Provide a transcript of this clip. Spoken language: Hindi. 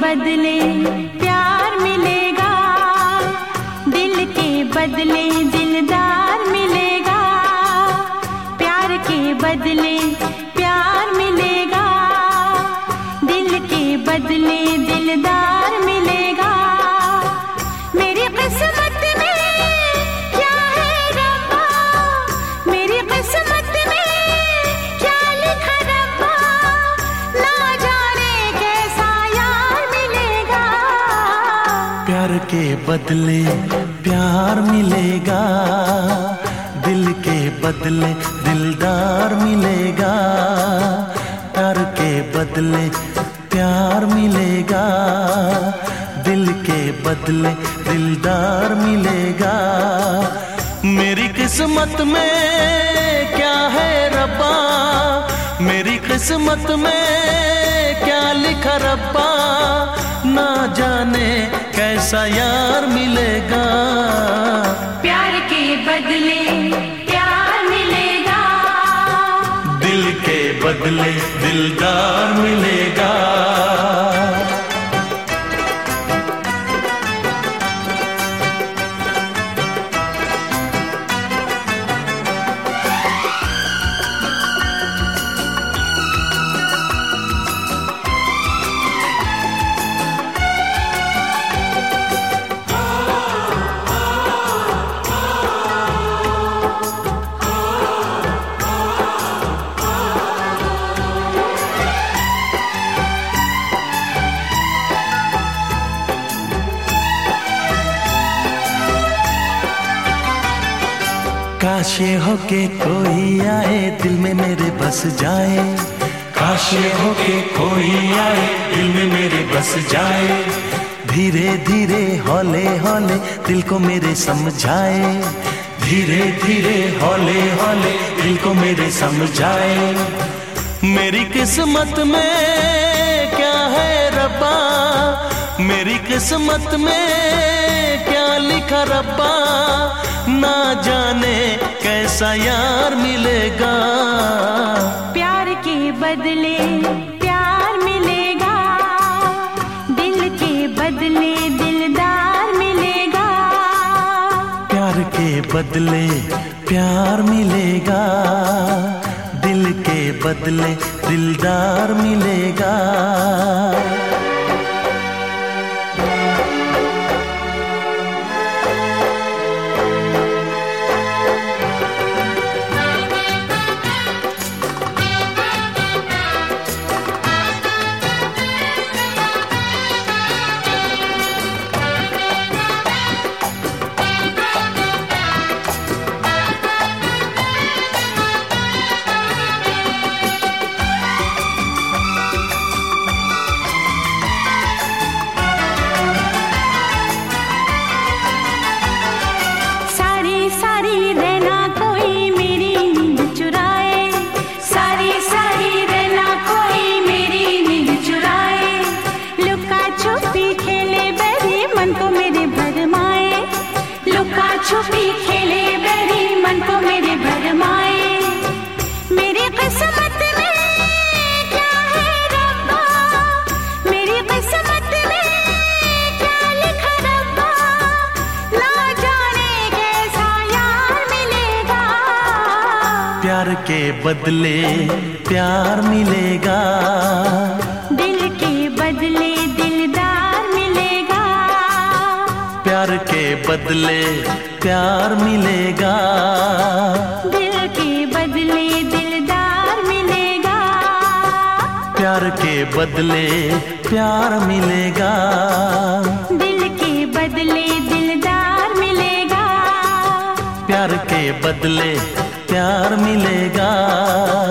बदले प्यार मिलेगा, दिल के बदले दिलदार मिलेगा, प्यार के बदले प्यार मिलेगा, दिल के बदले दिलदार मिलेगा। मेरी किस्मत में क्या है रब्बा, मेरी किस्मत में क्या लिखा रब्बा, ना जाने कैसा यार मिलेगा। प्यार के बदले प्यार मिलेगा, दिल के बदले दिलदार मिलेगा, प्यार के बदले प्यार मिलेगा, दिल के बदले दिलदार मिलेगा। मेरी किस्मत में क्या है रब्बा, मेरी किस्मत में क्या लिखा रब्बा, ना जाने कैसा यार मिलेगा। प्यार के बदले प्यार मिलेगा, दिल के बदले दिलदार मिलेगा। काश ये हो के कोई आए दिल में मेरे बस जाए, काश ये हो के कोई आए दिल में मेरे बस जाए, धीरे धीरे हौले हौले दिल को मेरे समझाए, धीरे धीरे हौले हौले दिल को मेरे समझाए। मेरी किस्मत में क्या है रब्बा, मेरी किस्मत में क्या लिखा रब्बा, ना जाने कैसा यार मिलेगा। प्यार के बदले प्यार मिलेगा, दिल के बदले दिलदार मिलेगा, प्यार के बदले प्यार मिलेगा, दिल के बदले दिलदार मिलेगा। छुपी खेले बहरी मन को मेरे भरमाए। मेरी किस्मत में क्या है रब्बा, मेरी किस्मत में क्या लिखा रब्बा, ना जाने कैसा यार मिलेगा। प्यार के बदले प्यार मिलेगा, दिल के बदले दिलदार मिलेगा, प्यार के बदले प्यार मिलेगा, दिल के बदले दिलदार मिलेगा, प्यार के बदले प्यार मिलेगा, दिल के बदले दिलदार मिलेगा, प्यार के बदले प्यार मिलेगा।